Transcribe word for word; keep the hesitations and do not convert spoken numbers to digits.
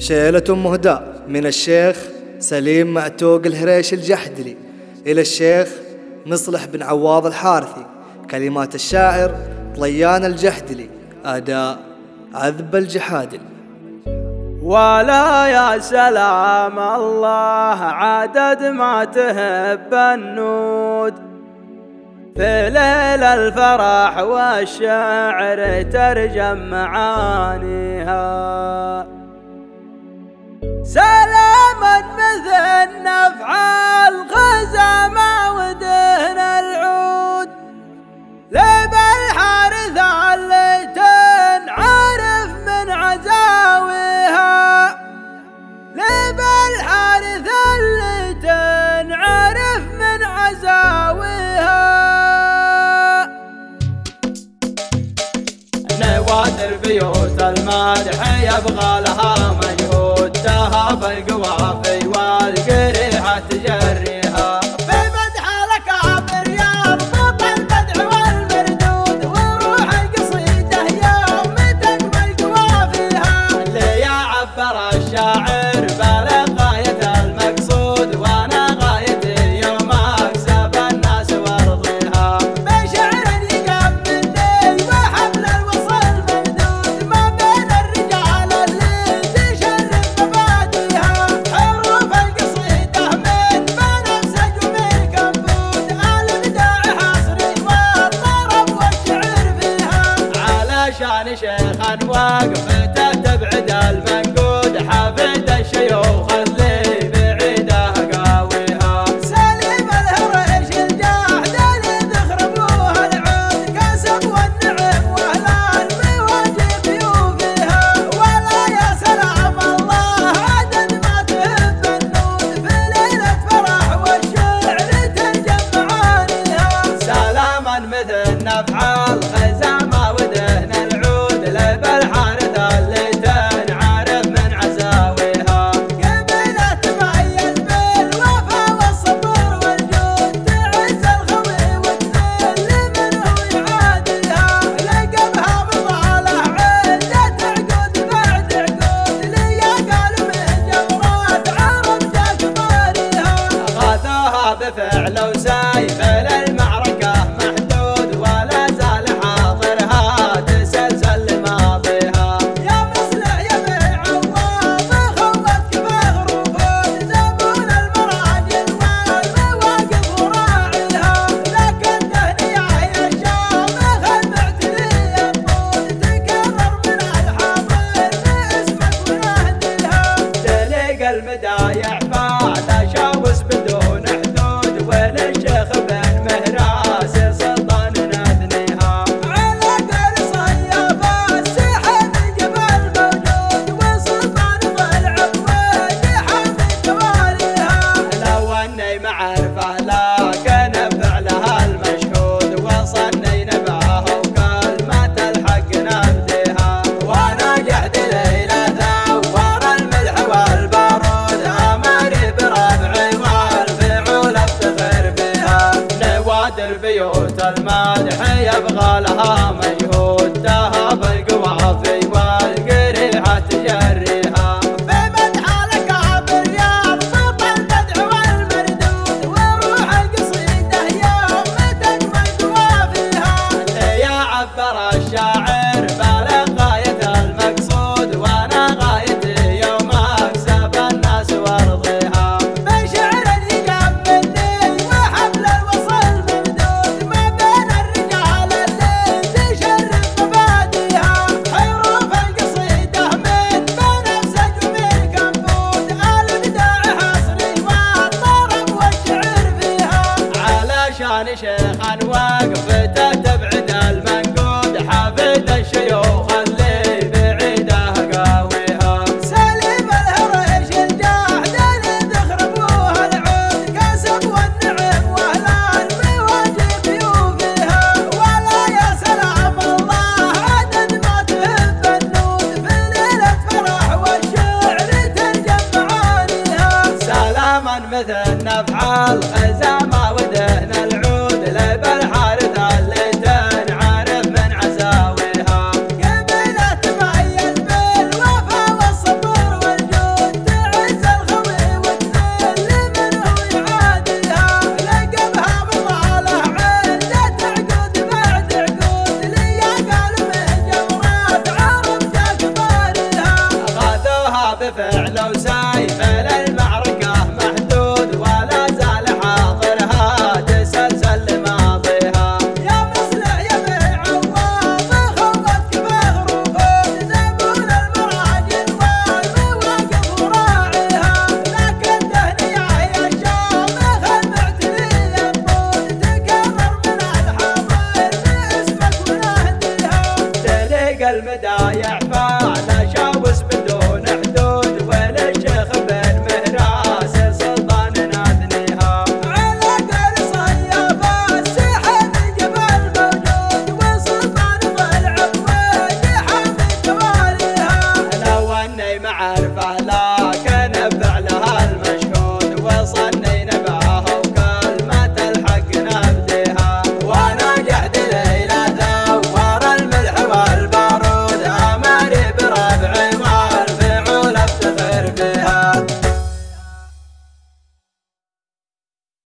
شيلة مهدى من الشيخ سليم معتوق الهريش الجحدلي إلى الشيخ مصلح بن عواض الحارثي. كلمات الشاعر طليان الجحدلي، أداء عذب الجحادل. ولا يا سلام الله عدد ما تهب النود في ليل الفرح والشعر ترجم معانيها. سلاما مثل نفع الخزامة ودهن العود لب الحارث اللي تنعرف من عزاويها، لب الحارث اللي تنعرف من عزاويها. نوادر بيوت المادح يبغى لها مجهود، تهاب القوافي والقريحة تجريها. في مدح الأكابر يربط المدح والمردود، وروح القصيدة يوم تكمل قوافيها. اللي يعبر الشاعر بلغ غاية المقصود، وانا غايتي يوم اكسب الناس وارضيها. بشعر يقبلني وحبل الوصل ممدود، ما بين الرجال اللي تشرف مباديها. حروف القصيدة من بنفسج ومن كبود، الابداع حصري والطرب والشعر فيها. علشان شيخا وقفته تبعد المنقود، حفيد الشيوخ اللي بعيده قاويها. سليم الهريش الجحدلي ذخربوه العود، كسب والنعم واهل المواجب يوفيها. ولا يا سلام الله عدد ما تهب النود في ليلة فرح والشعر ترجم معانيها. سلاما مثل نفع الخزامة ودهن العود لب الحارث اللي تنعرف من عزاويها. قبيلة تميز بالوفا والصبر والجود، تعز الخوي وتذل منه يعاديها. لقبها بطالع عزة عقود بعد عقود، ليا قالوا من جمرات عرب جاك باريها. أخذوها بفعل وسيف للمعركة محدود، ولا زال حاضرها تسلسل لماضيها. يا مصلح يا بن عواض خوتك بغروب، زبون المراجل والمواقف وراعيها. لكن تهنية يا شامخ المعتلي الطود، تكرر من الحاضر باسمك ونهديها. تليق المدايح فاذا شاوس بدون حدود، وين الشيخ بن مهراس سلطان نثنيها. على قول صيافة السحب الجبل موجود، وسلطان ضلع بوادي حامي تواليها. لو اني معرفة لكن فعلها المشهود، وصلني نبعه وكلمة الحق نبديها. وانا جهد ليلة ثور الملح والبارود، امري بربعي والفعول افتخر فيها. نوادر بيوت المادح يبغى لها مجهود، تهاب القوافي والقريحة تجريها. في مدح الأكابر يربط المدح والمردود، وروح القصيدة يوم تكمل قوافيها. اللي يعبر الشاعر بلغ غاية المقصود، وانا غايتي يوم اكسب الناس وارضيها. بشعر يقبلني وحبل الوصل ممدود، ما بين الرجال اللي تشرف مباديها. حروف القصيدة من بنفسج ومن كبود، الابداع حصري والطرب والشعر فيها. علشان شيخا وقفته تبعد المنقود، حفيد الشيوخ اللي بعيده قاويها. سليم الهريش الجحدلي ذخربوه العود، كسب والنعم واهل المواجب يوفيها. ولا يا سلام الله عدد ما تهب النود في ليلة فرح والشعر ترجم معانيها. سلاما مثل نفع الخزامة ودهن العود لب الحارث اللي تنعرف من عزاويها. قبيلة تميز بالوفا والصبر والجود، بفعل وسيف للمعركة محدود ولا زال حاضرها تسلسل ماضيها. يا مصلح يا بن عواض خوضتك بغروفه زبون المراجل والمواقف وراعيها. لكن تهنية يا الشامخ المعتلي الطول تكرر من الحاضر باسمك ونهديها. تلقى المدايع فعلى شاوس بدون حدود وللشيخ بن مهراس سلطان نادنيها. على قول صيافة السحن جبل موجود وسلطان ضلع بوجه حامي جواليها. لو اني معرفه لا